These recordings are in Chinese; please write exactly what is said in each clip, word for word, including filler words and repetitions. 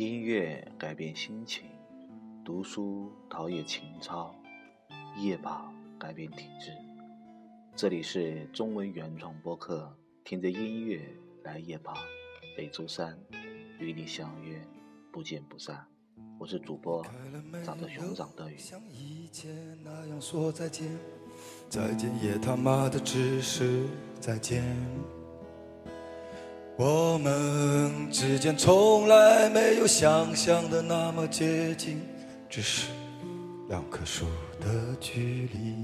音乐改变心情，读书陶冶情操，夜跑改变体质。这里是中文原创播客，听着音乐来夜跑，每周三与你相约，不见不散。我是主播长着熊掌的鱼。 像以前那样说再见，再见也他妈的只是再见。我们之间从来没有想象的那么接近，只是两棵树的距离。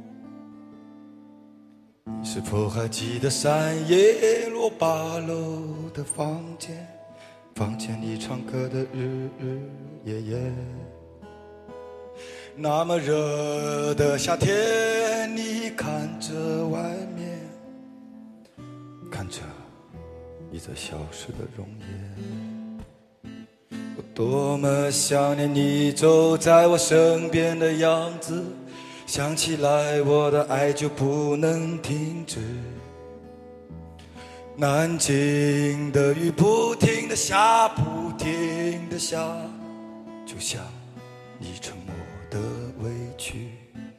你是否还记得三叶落八楼的房间，房间里唱歌的日日夜夜。那么热的夏天，你看着外面，看着一则消失的容颜。我多么想念你走在我身边的样子，想起来我的爱就不能停止。南京的雨不停地下，不停地下，就像你沉默的委屈。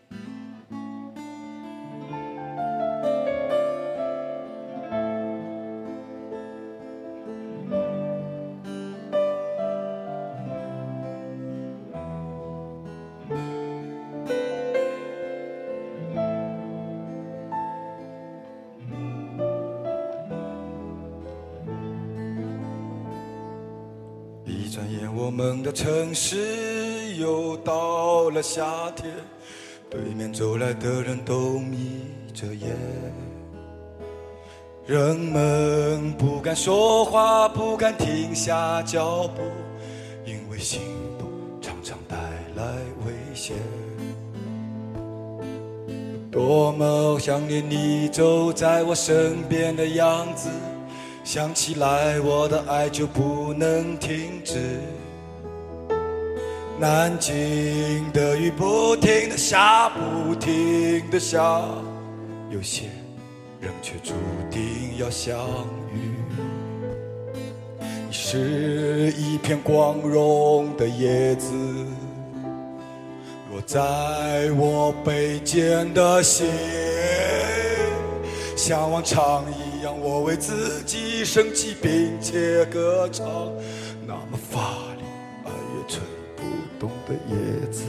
一转眼我们的城市又到了夏天，对面走来的人都眯着眼，人们不敢说话，不敢停下脚步，因为行动常常带来危险。多么想念你走在我身边的样子，想起来我的爱就不能停止。南京的雨不停地下，不停地下，有些人却注定要相遇。你是一片光荣的叶子，落在我背肩的心，像往常一样我为自己生气并且歌唱，那么发力爱也吹不动的叶子。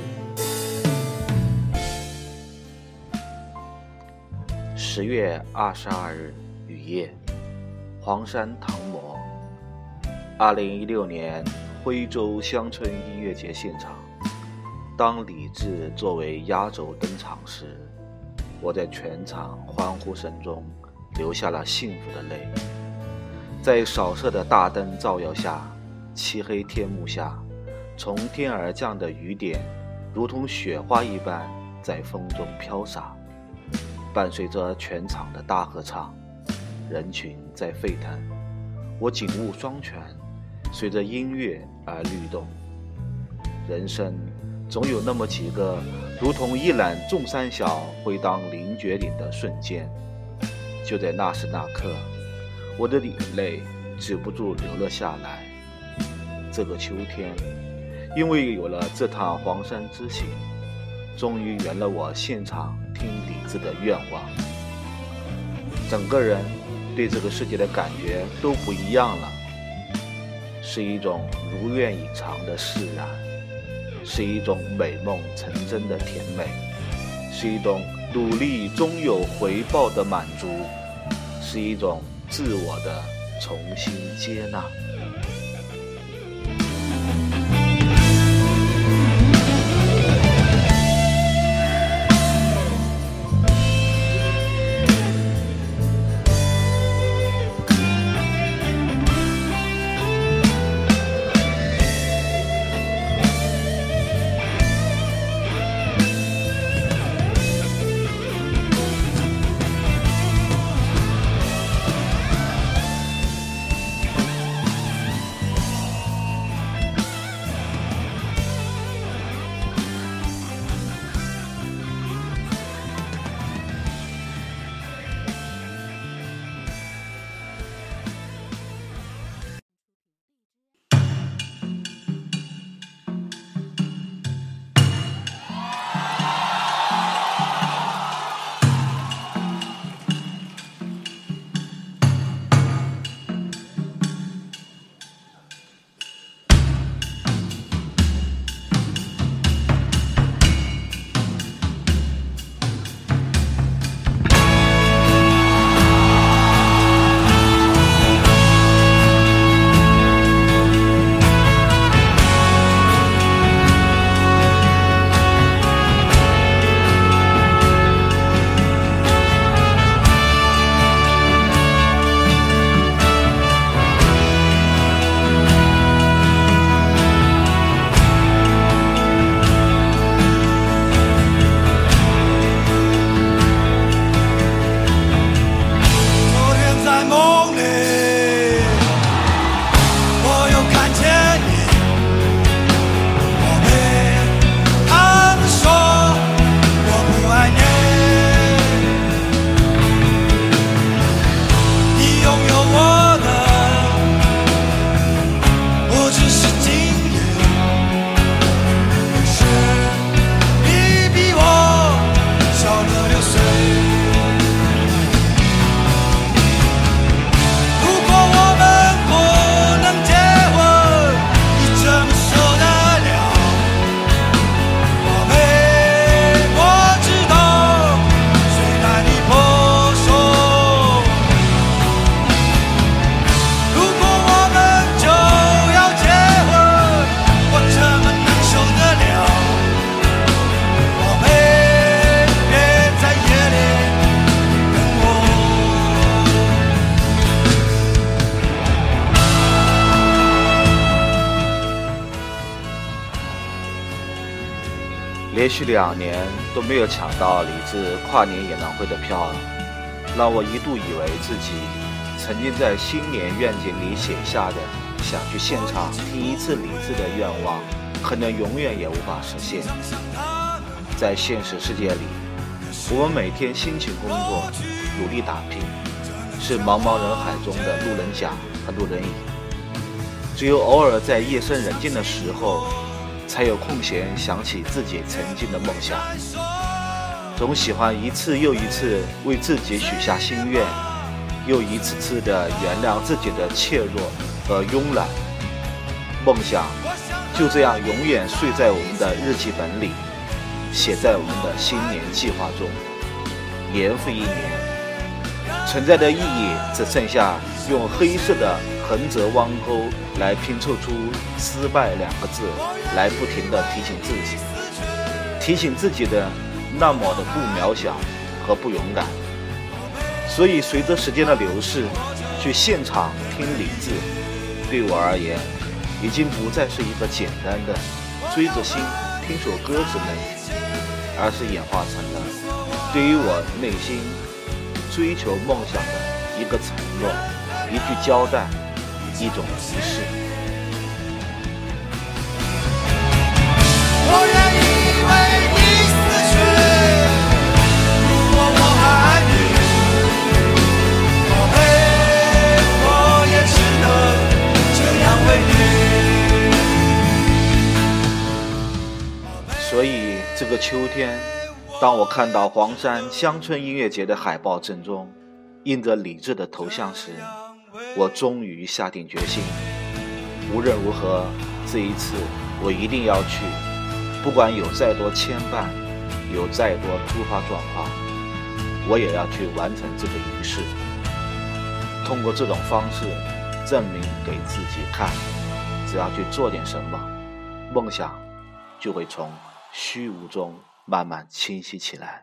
十月二十二日雨夜，黄山唐模。二零一六年徽州乡村音乐节现场，当李志作为压轴登场时，我在全场欢呼声中流下了幸福的泪。在扫射的大灯照耀下，漆黑天幕下，从天而降的雨点如同雪花一般在风中飘洒，伴随着全场的大合唱，人群在沸腾。我紧握双拳，随着音乐而律动。人生总有那么几个如同一览众山小，会当凌绝顶的瞬间。就在那时那刻，我的眼泪止不住流了下来。这个秋天，因为有了这趟黄山之行，终于圆了我现场听李志的愿望。整个人对这个世界的感觉都不一样了，是一种如愿以偿的释然，是一种美梦成真的甜美，是一种努力终有回报的满足，是一种自我的重新接纳。 连续两年都没有抢到李志跨年演唱会的票，让我一度以为自己曾经在新年愿景里写下的想去现场听一次李志的愿望，可能永远也无法实现。在现实世界里，我们每天辛勤工作，努力打拼，是茫茫人海中的路人甲和路人乙。只有偶尔在夜深人静的时候，才有空闲想起自己曾经的梦想，总喜欢一次又一次为自己许下心愿，又一次次的原谅自己的怯弱和慵懒。梦想就这样永远睡在我们的日记本里，写在我们的新年计划中，年复一年，存在的意义只剩下用黑色的横折弯钩来拼凑出失败两个字，来不停地提醒自己，提醒自己的那么的不渺小和不勇敢。所以随着时间的流逝，去现场听李志，对我而言已经不再是一个简单的追着心听首歌之类，而是演化成了对于我内心追求梦想的一个承诺，一句交代，一种仪式。 我愿意为你死去，如果我爱你，宝贝，我也只能这样为你。 所以这个秋天，当我看到黄山乡村音乐节的海报正中印着李志的头像时，我终于下定决心，无论如何，这一次我一定要去，不管有再多牵绊，有再多突发状况，我也要去完成这个仪式。通过这种方式证明给自己看，只要去做点什么，梦想就会从虚无中慢慢清晰起来。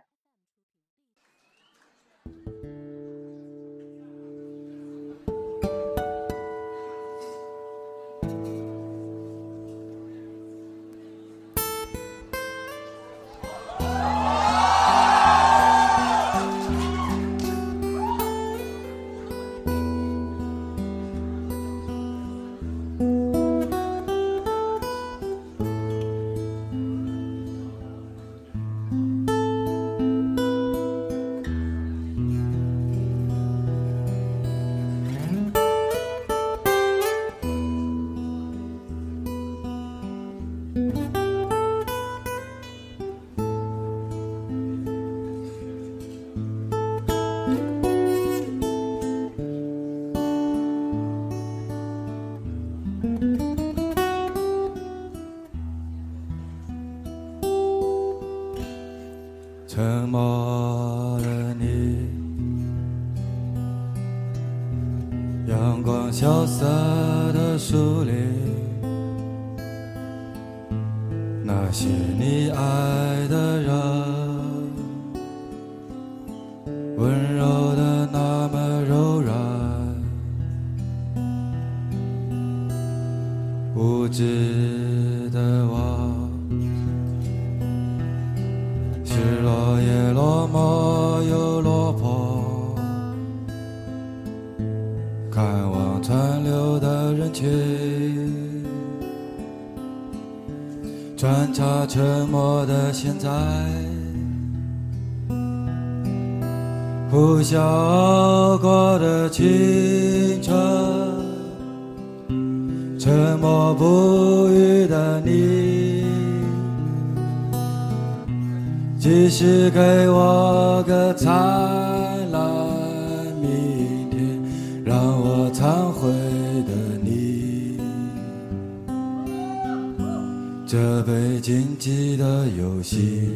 沉默的你，阳光萧瑟的树林，那些你爱的人，温柔的那么柔软，无知的我，失落也落寞又落魄，看望川流的人群，穿插沉默的现在，呼啸而过的青春，沉默不语的你，即使给我个灿烂明天，让我忏悔的你，这被禁忌的游戏，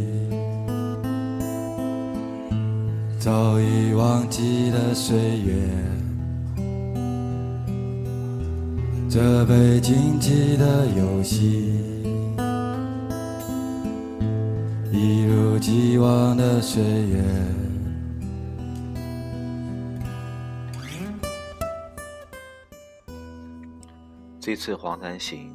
早已忘记的岁月，这被禁忌的游戏，一如既往的岁月。 这次黄山行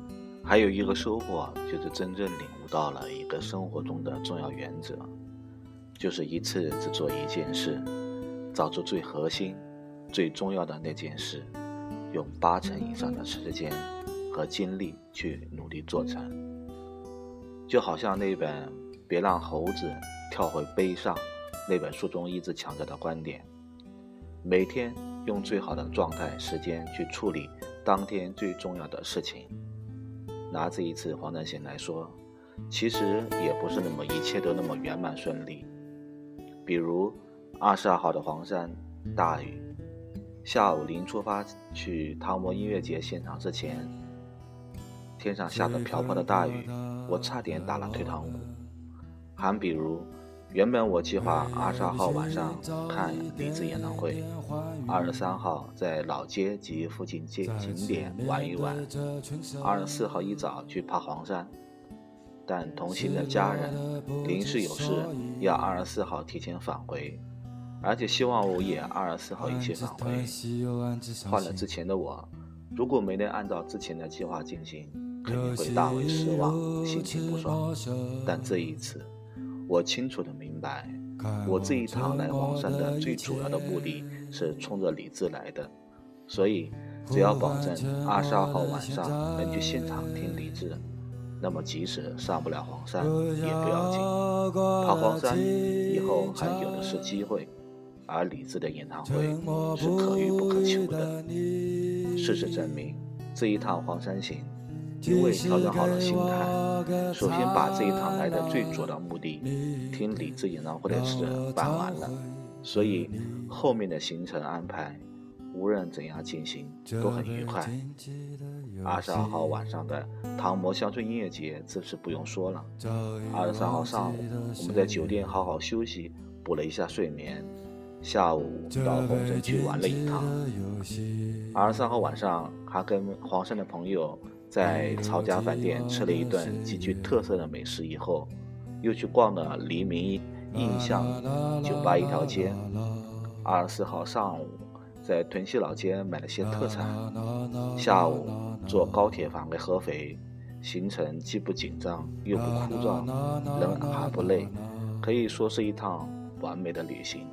还有一个收获，就是真正领悟到了一个生活中的重要原则，就是一次只做一件事，找出最核心最重要的那件事，用八成以上的时间和精力去努力做成。就好像那本《别让猴子跳回碑上》那本书中一直强调的观点，每天用最好的状态时间去处理当天最重要的事情。拿这一次黄山行来说，其实也不是那么一切都那么圆满顺利。比如二十二号的黄山大雨，下午临出发去唐模音乐节现场之前，天上下着瓢泼的大雨，我差点打了退堂鼓。还比如原本我计划二十二号晚上看李志演唱会，二十三号在老街及附近景点玩一玩，二十四号一早去爬黄山。但同行的家人临时有事，要二十四号提前返回，而且希望我也二十四号一起返回。换了之前的我，如果没能按照之前的计划进行，肯定会大为失望，心情不爽。但这一次我清楚地明白，我这一趟来黄山的最主要的目的是冲着李志来的，所以只要保证二十二号晚上能去现场听李志，那么即使上不了黄山也不要紧，爬黄山以后还有的是机会，而李志的演唱会是可遇不可求的。事实证明，这一趟黄山行因为调整好了心态，首先把这一趟来的最主要的目的听李志演唱会的事办完了，所以后面的行程安排无论怎样进行都很愉快。二十二号晚上的唐模乡村音乐节自是不用说了，二十三号上午我们在酒店好好休息，补了一下睡眠，下午到红镇去玩了一趟。二十三号晚上还跟黄山的朋友在曹家饭店吃了一顿极具特色的美食以后，又去逛了黎明印象酒吧一条街。二十四号上午在屯溪老街买了些特产，下午坐高铁返回合肥，行程既不紧张又不枯燥，人还不累，可以说是一趟完美的旅行。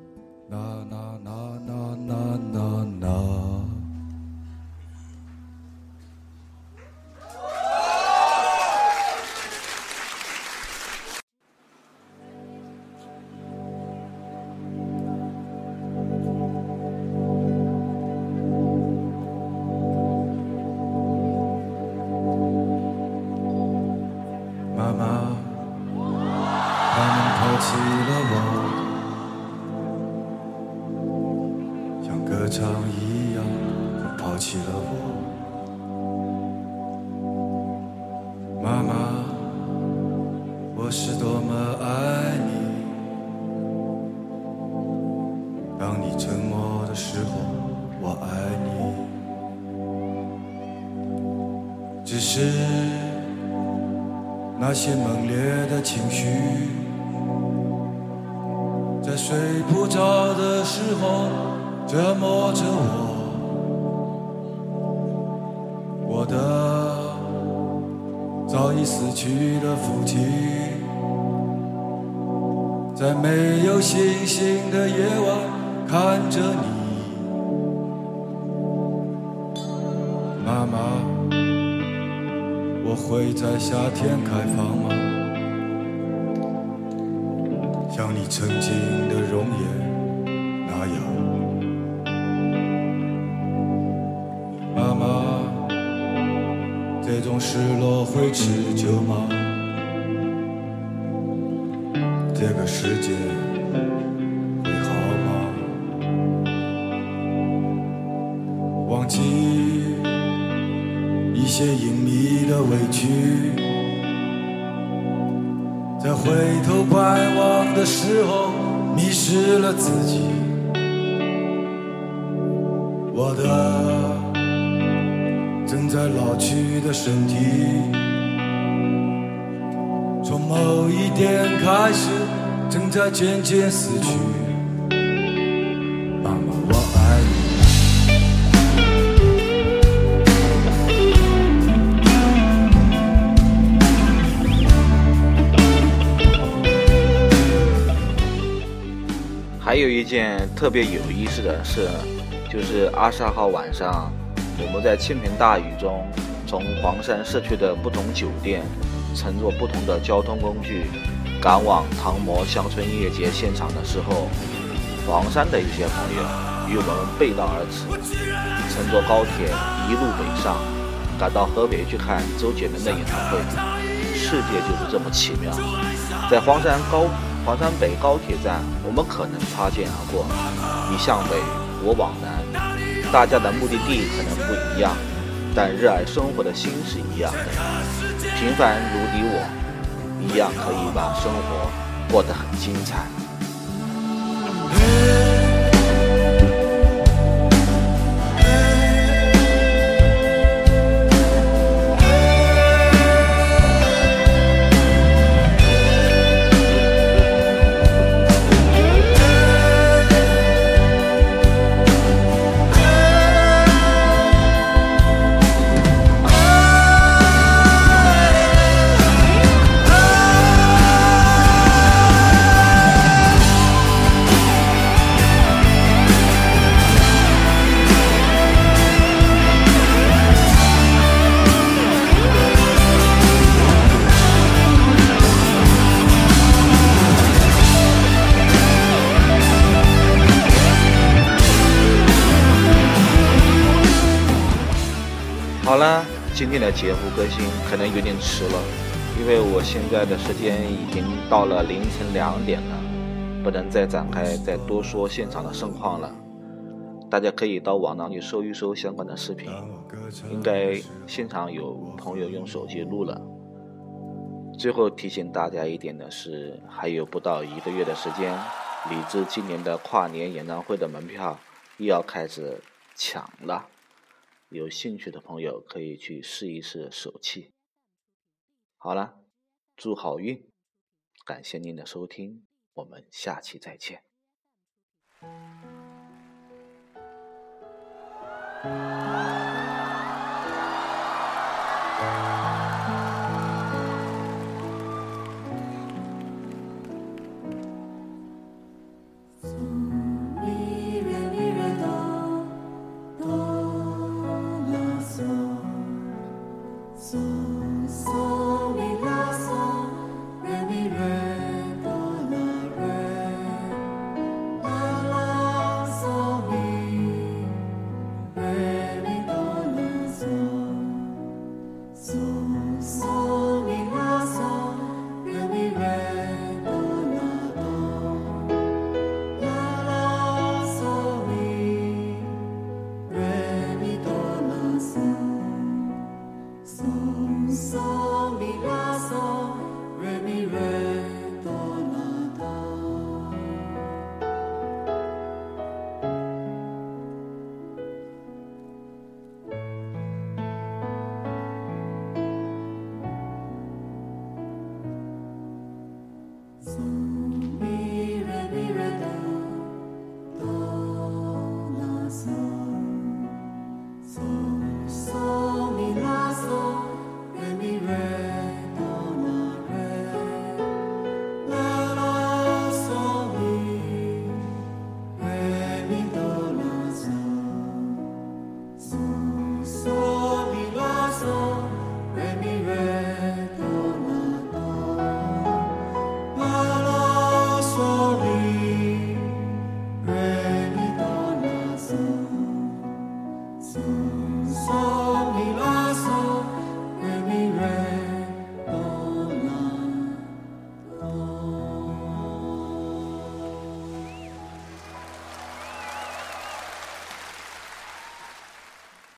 妈妈，他们抛弃了我，像歌唱一样抛弃了我。妈妈，我是多么爱你，当你沉默的时候，我爱你。只是那些猛烈的情绪，在睡不着的时候折磨着我。我的早已死去的父亲，在没有星星的夜晚看着你。妈妈，我会在夏天开放吗？像你曾经的容颜那样。妈妈，这种失落会持久吗？这个世界会好吗？忘记一些隐秘的委屈，在回头盼望的时候迷失了自己。我的正在老去的身体，从某一点开始正在渐渐死去。妈妈，我爱你。 还有一件特别有意思的事，就是二十二号晚上，我们在倾盆大雨中，从黄山市区的不同酒店，乘坐不同的交通工具，赶往唐模乡村音乐节现场的时候，黄山的一些朋友与我们背道而驰，乘坐高铁一路北上，赶到河北去看周杰伦的演唱会。世界就是这么奇妙，在黄山高黄山北高铁站，我们可能擦肩而过，你向北，我往南，大家的目的地可能不一样，但热爱生活的心是一样的。平凡如你我，一样可以把生活过得很精彩。好了，今天的节目更新可能有点迟了，因为我现在的时间已经到了凌晨两点了，不能再展开再多说现场的盛况了。大家可以到网上去搜一搜相关的视频，应该现场有朋友用手机录了。最后提醒大家一点的是，还有不到一个月的时间，李志今年的跨年演唱会的门票又要开始抢了。有兴趣的朋友可以去试一试手气。好了，祝好运，感谢您的收听，我们下期再见。